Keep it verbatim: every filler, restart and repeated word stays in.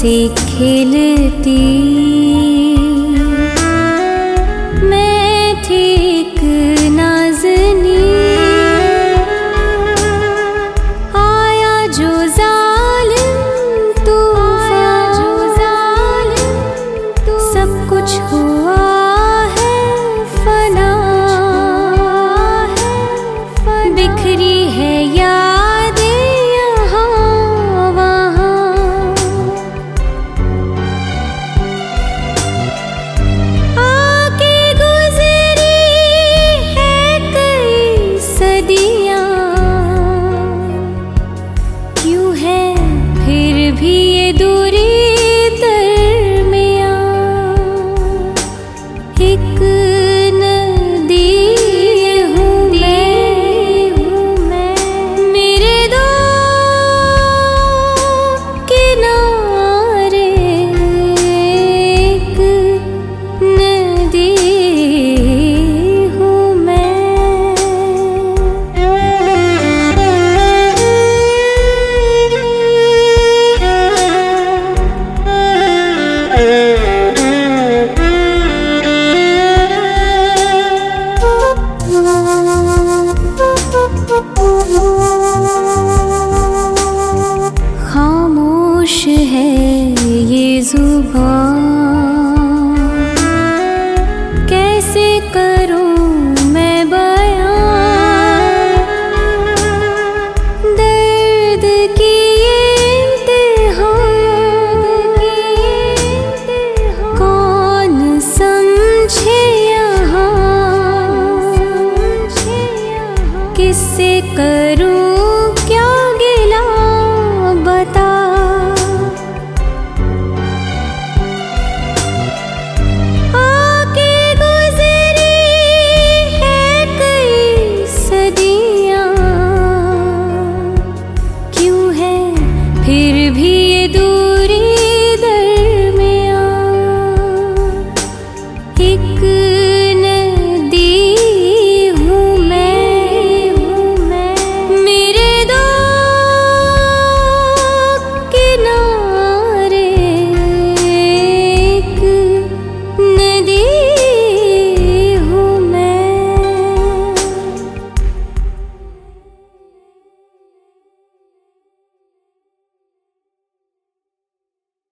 से खेलती मैं ठीक नाज़नी। आया जो जालिम तूफ़ान, जो जालिम तूफ़ान, सब कुछ हुआ है फना, बिखरी है यादें यहाँ वहाँ। आके गुज़री है कई सदियाँ, क्यों है फिर भी ये दूरी दरमियाँ। एक नदी हूँ मैं, मेरे दो किनारे, एक नदी हूँ मैं। खामोश है ये ज़ुबान, कैसे कर